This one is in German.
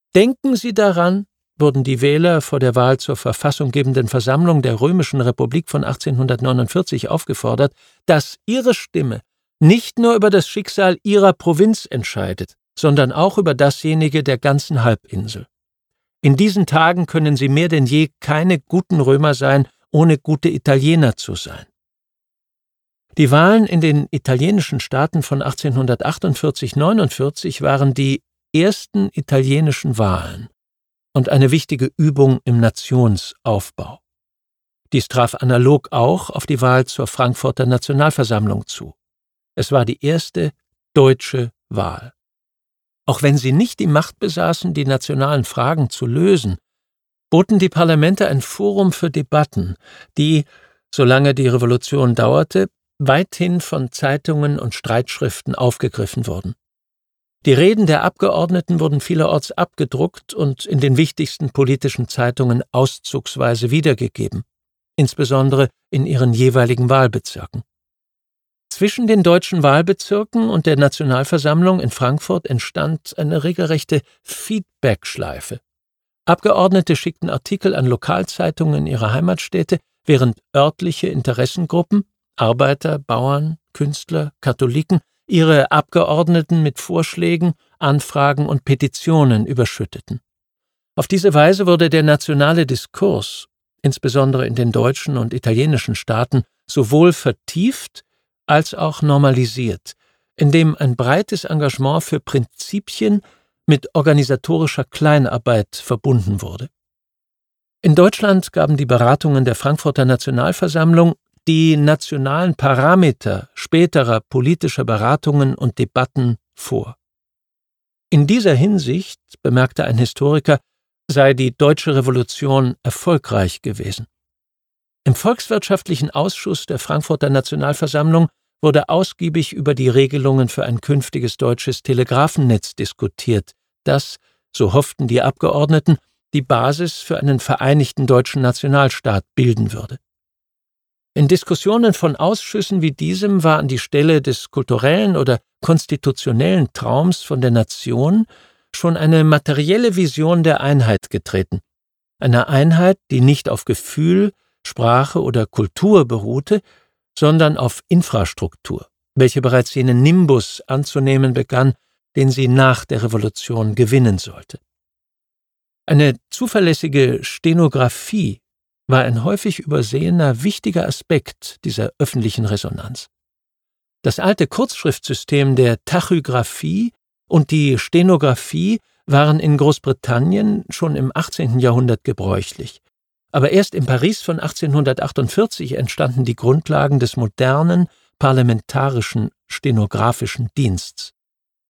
Denken Sie daran, wurden die Wähler vor der Wahl zur verfassunggebenden Versammlung der Römischen Republik von 1849 aufgefordert, dass Ihre Stimme nicht nur über das Schicksal Ihrer Provinz entscheidet, sondern auch über dasjenige der ganzen Halbinsel. In diesen Tagen können Sie mehr denn je keine guten Römer sein, ohne gute Italiener zu sein. Die Wahlen in den italienischen Staaten von 1848-49 waren die ersten italienischen Wahlen und eine wichtige Übung im Nationsaufbau. Dies traf analog auch auf die Wahl zur Frankfurter Nationalversammlung zu. Es war die erste deutsche Wahl. Auch wenn sie nicht die Macht besaßen, die nationalen Fragen zu lösen, boten die Parlamente ein Forum für Debatten, die, solange die Revolution dauerte, weithin von Zeitungen und Streitschriften aufgegriffen wurden. Die Reden der Abgeordneten wurden vielerorts abgedruckt und in den wichtigsten politischen Zeitungen auszugsweise wiedergegeben, insbesondere in ihren jeweiligen Wahlbezirken. Zwischen den deutschen Wahlbezirken und der Nationalversammlung in Frankfurt entstand eine regelrechte Feedback-Schleife. Abgeordnete schickten Artikel an Lokalzeitungen in ihrer Heimatstädte, während örtliche Interessengruppen, Arbeiter, Bauern, Künstler, Katholiken, ihre Abgeordneten mit Vorschlägen, Anfragen und Petitionen überschütteten. Auf diese Weise wurde der nationale Diskurs, insbesondere in den deutschen und italienischen Staaten, sowohl vertieft als auch normalisiert, indem ein breites Engagement für Prinzipien mit organisatorischer Kleinarbeit verbunden wurde. In Deutschland gaben die Beratungen der Frankfurter Nationalversammlung die nationalen Parameter späterer politischer Beratungen und Debatten vor. In dieser Hinsicht, bemerkte ein Historiker, sei die Deutsche Revolution erfolgreich gewesen. Im Volkswirtschaftlichen Ausschuss der Frankfurter Nationalversammlung wurde ausgiebig über die Regelungen für ein künftiges deutsches Telegrafennetz diskutiert, das, so hofften die Abgeordneten, die Basis für einen vereinigten deutschen Nationalstaat bilden würde. In Diskussionen von Ausschüssen wie diesem war an die Stelle des kulturellen oder konstitutionellen Traums von der Nation schon eine materielle Vision der Einheit getreten. Eine Einheit, die nicht auf Gefühl, Sprache oder Kultur beruhte, sondern auf Infrastruktur, welche bereits jenen Nimbus anzunehmen begann, den sie nach der Revolution gewinnen sollte. Eine zuverlässige Stenografie war ein häufig übersehener wichtiger Aspekt dieser öffentlichen Resonanz. Das alte Kurzschriftsystem der Tachygraphie und die Stenografie waren in Großbritannien schon im 18. Jahrhundert gebräuchlich, aber erst in Paris von 1848 entstanden die Grundlagen des modernen parlamentarischen stenographischen Diensts.